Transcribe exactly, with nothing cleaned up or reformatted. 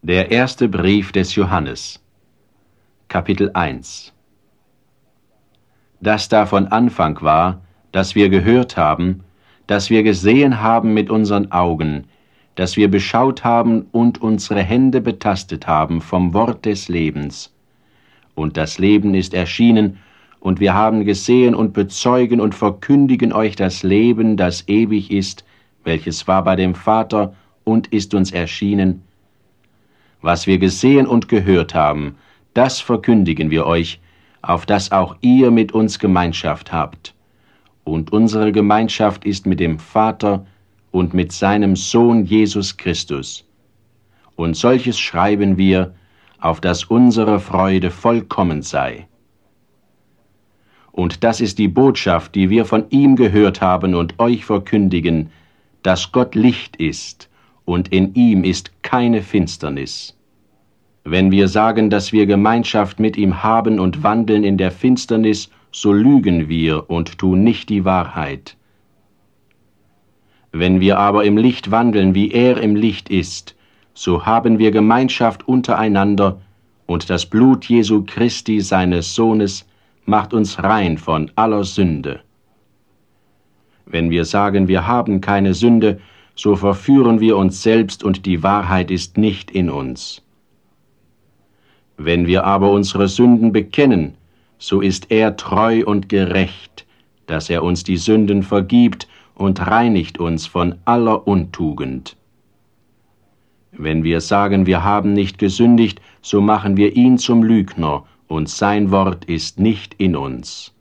Der erste Brief des Johannes, Kapitel eins. Das da von Anfang war, das wir gehört haben, das wir gesehen haben mit unseren Augen, das wir beschaut haben und unsere Hände betastet haben vom Wort des Lebens. Und das Leben ist erschienen, und wir haben gesehen und bezeugen und verkündigen euch das Leben, das ewig ist, welches war bei dem Vater und ist uns erschienen. Was wir gesehen und gehört haben, das verkündigen wir euch, auf dass auch ihr mit uns Gemeinschaft habt. Und unsere Gemeinschaft ist mit dem Vater und mit seinem Sohn Jesus Christus. Und solches schreiben wir, auf dass unsere Freude vollkommen sei. Und das ist die Botschaft, die wir von ihm gehört haben und euch verkündigen, dass Gott Licht ist, und in ihm ist keine Finsternis. Wenn wir sagen, dass wir Gemeinschaft mit ihm haben und wandeln in der Finsternis, so lügen wir und tun nicht die Wahrheit. Wenn wir aber im Licht wandeln, wie er im Licht ist, so haben wir Gemeinschaft untereinander, und das Blut Jesu Christi, seines Sohnes, macht uns rein von aller Sünde. Wenn wir sagen, wir haben keine Sünde, so verführen wir uns selbst, und die Wahrheit ist nicht in uns. Wenn wir aber unsere Sünden bekennen, so ist er treu und gerecht, dass er uns die Sünden vergibt und reinigt uns von aller Untugend. Wenn wir sagen, wir haben nicht gesündigt, so machen wir ihn zum Lügner, und sein Wort ist nicht in uns.